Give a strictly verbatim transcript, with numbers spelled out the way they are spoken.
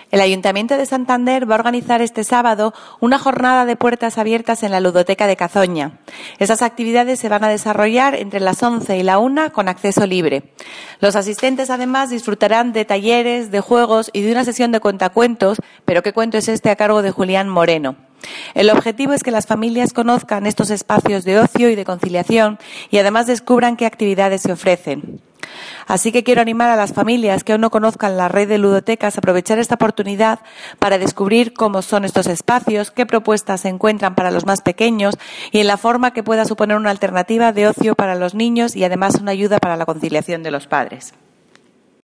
El Ayuntamiento de Santander va a organizar este sábado una jornada de puertas abiertas en la Ludoteca de Cazoña. Esas actividades se van a desarrollar entre las once y la una con acceso libre. Los asistentes, además, disfrutarán de talleres, de juegos y de una sesión de cuentacuentos, pero ¿qué cuento es este?, a cargo de Julián Moreno. El objetivo es que las familias conozcan estos espacios de ocio y de conciliación y además descubran qué actividades se ofrecen. Así que quiero animar a las familias que aún no conozcan la red de ludotecas a aprovechar esta oportunidad para descubrir cómo son estos espacios, qué propuestas se encuentran para los más pequeños y en la forma que pueda suponer una alternativa de ocio para los niños y además una ayuda para la conciliación de los padres.